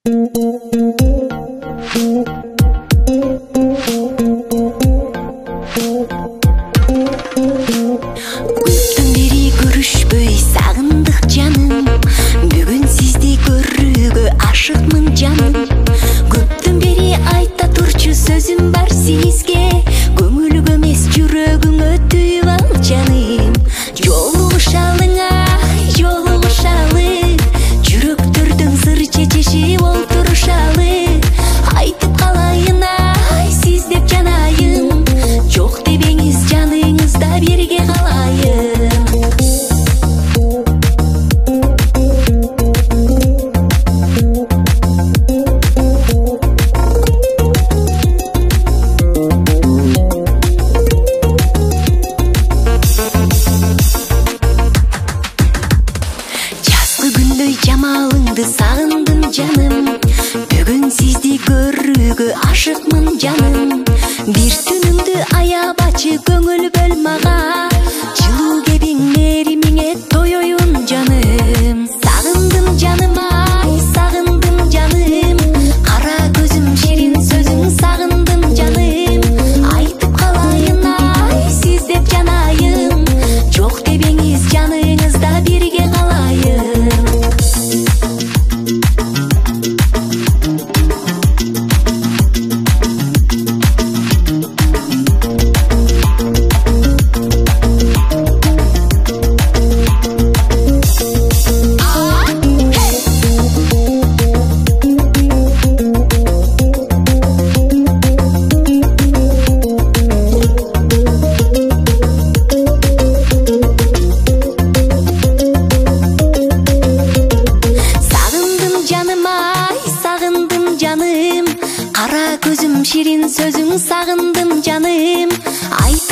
Көптөн бери көрүшпөй сагындык жаным, бүгүн сизди көрүүгө ашыкмын жаным. Көптөн бери айта турчу сөзүм бар сизге, көңүлгө эмес жүрөгүңө түйүп ал жаным. Жолугушалыңа жолугушалы, жүрөктөрдүн сыр чечишип олтурушалы. Айтып калайын ай сиз деп жанайын, жок дебеңиз жаныңызда бирге калайын. Жазгы күндөй жамалыңды сагындым жаным, бүгүн сизди көрүүгө ашыкмын жаным. Бир түнүңдү аябачы көңүл бөл мага, жылуу кебиң мээримиңе тоёюн жаным. Сагындым жаным ай сагындым жаным, кара көзүм ширин сөзүң сагындым жаным. Айтып калайын ай сиз деп жанайын, жок дебеңиз жаныңызда бирге калайын. Сагындым жаным ай сагындым жаным, кара көзүм ширин сөзүң сагындым жаным.